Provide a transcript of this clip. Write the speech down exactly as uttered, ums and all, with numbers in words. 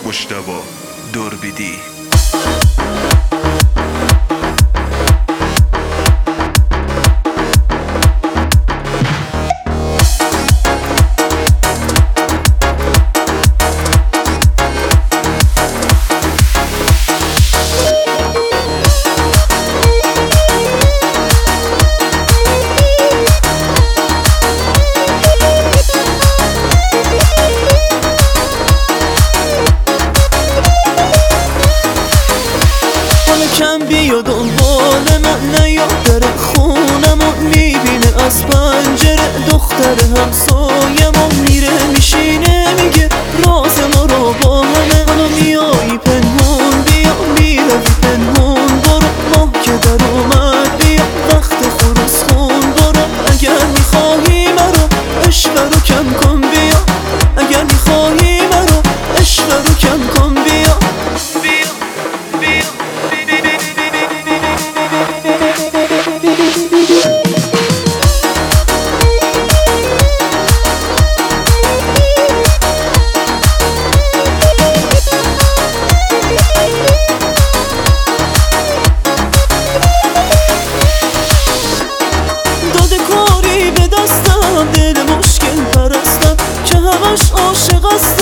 مجتبی دوربیدی. کم بیا دنبال من نیا، در خونمو میبینه از پنجره، دختر همسایه‌مو میره میشینه میگه راز ما رو با همه. حالا میایی پنهون بیا، میروی پنهون برو، ماه که در اومد بیا وقت خروس خون برو. اگر میخواهی مرا عشق رو کم کن بیا، اگر میخواهی مرا عشق رو کم کن بیا. دل مشکل پرستم که همش عاشق است.